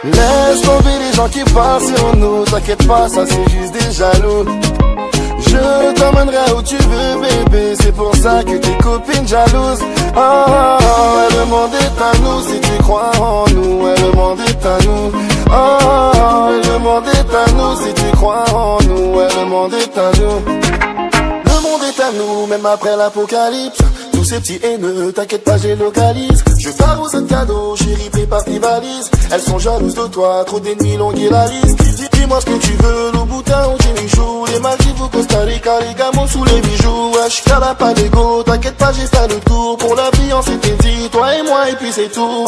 Laisse tomber les gens qui parlent sur nous. T'inquiète pas, ça c'est juste des jaloux. Je t'emmènerai où tu veux bébé, c'est pour ça que tes copines jalouses. Le monde est à nous si tu crois en nous. Le monde est à nous. Le monde est à nous si tu crois en nous. Le monde est à nous. Le monde est à nous, même après l'apocalypse. Tous ces petits haineux, t'inquiète pas, j'ai localise. Je t'arrose de cadeaux, chérie, prépare tes valises. Elles sont jalouses de toi, trop d'ennemis, longuer la liste. Dis-moi ce que tu veux, le boutin ou tes michous. Les Maldives au Costa Rica, les gamons sous les bijoux. Wesh, y'en a pas d'ego, t'inquiète pas, j'ai fait le tour. Pour la vie, on s'était dit, toi et moi, et puis c'est tout.